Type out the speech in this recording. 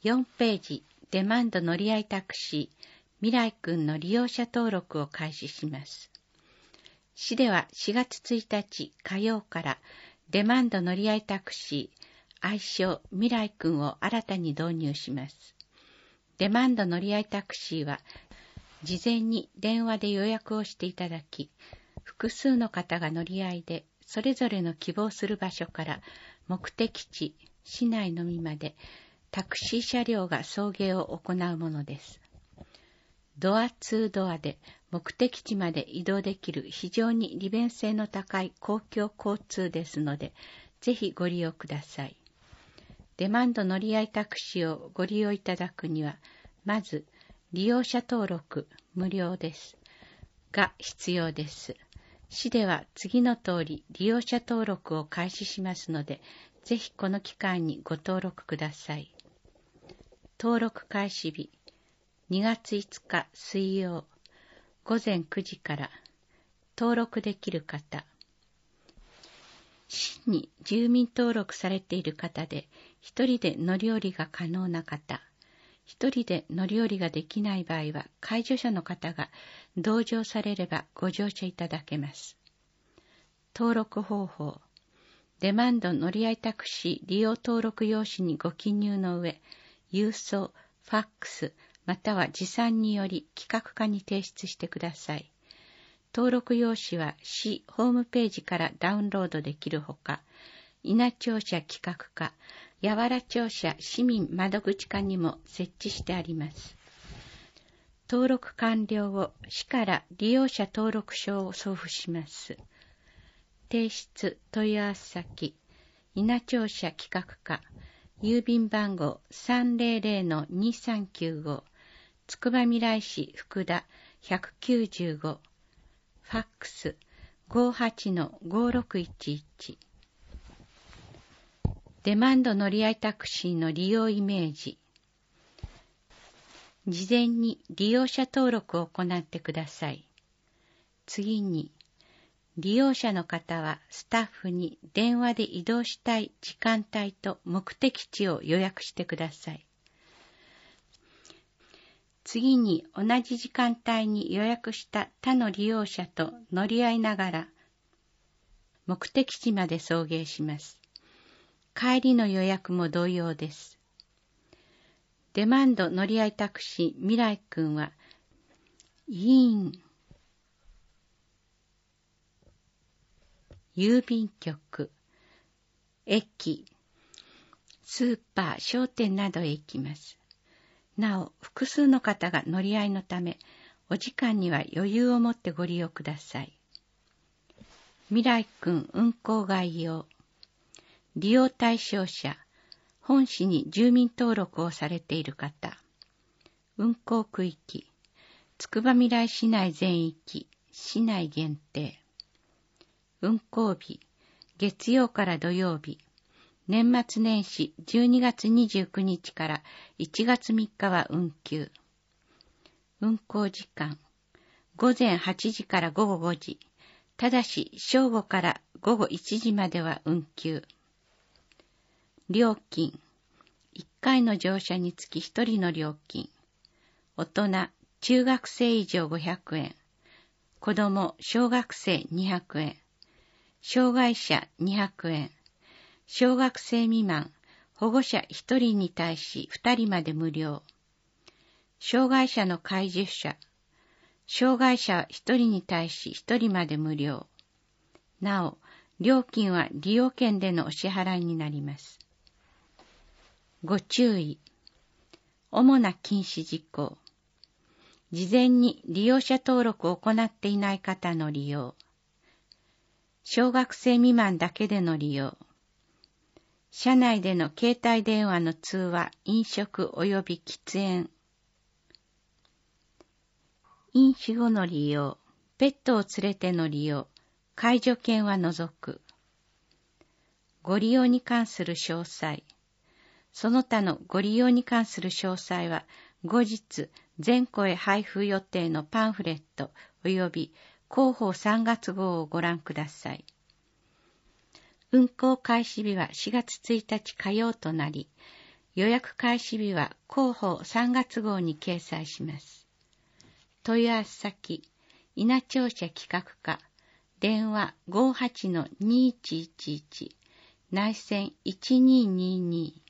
4ページ、デマンド乗り合いタクシー、未来くんの利用者登録を開始します。市では4月1日火曜からデマンド乗り合いタクシー、愛称未来くんを新たに導入します。デマンド乗り合いタクシーは、事前に電話で予約をしていただき、複数の方が乗り合いで、それぞれの希望する場所から目的地、市内のみまでタクシー車両が送迎を行うものです。ドアツードアで目的地まで移動できる非常に利便性の高い公共交通ですので、ぜひご利用ください。デマンド乗り合いタクシーをご利用いただくには、まず利用者登録無料ですが必要です。市では次の通り利用者登録を開始しますので、ぜひこの期間にご登録ください。登録開始日、2月5日水曜、午前9時から。登録できる方。市に住民登録されている方で、一人で乗り降りが可能な方。一人で乗り降りができない場合は、介助者の方が同乗されればご乗車いただけます。登録方法。デマンド乗り合いタクシー利用登録用紙にご記入の上、郵送、ファックス、または持参により企画課に提出してください。登録用紙は市ホームページからダウンロードできるほか、稲庁舎企画課、八原庁舎市民窓口課にも設置してあります。登録完了後、市から利用者登録証を送付します。提出問い合わせ先、稲庁舎企画課、郵便番号 300-2395、つくばみらい市福田195、ファックス 58-5611。デマンド乗り合いタクシーの利用イメージ。事前に利用者登録を行ってください。次に、利用者の方はスタッフに電話で移動したい時間帯と目的地を予約してください。次に同じ時間帯に予約した他の利用者と乗り合いながら目的地まで送迎します。帰りの予約も同様です。デマンド乗り合いタクシー未来くんは、郵便局、駅、スーパー、商店などへ行きます。なお、複数の方が乗り合いのため、お時間には余裕を持ってご利用ください。未来くん運行概要。利用対象者、本市に住民登録をされている方。運行区域、つくばみらい市内全域、市内限定。運行日、月曜から土曜日。年末年始12月29日から1月3日は運休。運行時間、午前8時から午後5時。ただし正午から午後1時までは運休。料金、1回の乗車につき1人の料金。大人、中学生以上500円。子供、小学生200円。障害者200円。小学生未満、保護者1人に対し2人まで無料。障害者の介助者、障害者1人に対し1人まで無料。なお、料金は利用券でのお支払いになります。ご注意。主な禁止事項。事前に利用者登録を行っていない方の利用。小学生未満だけでの利用。車内での携帯電話の通話、飲食及び喫煙。飲酒後の利用、ペットを連れての利用、介助犬は除く。ご利用に関する詳細。その他のご利用に関する詳細は、後日全戸へ配布予定のパンフレット及び広報3月号をご覧ください。運行開始日は4月1日火曜となり、 予約開始日は広報3月号に掲載します。問い合わせ先、稲庁舎企画課、電話 58-2111、内線1222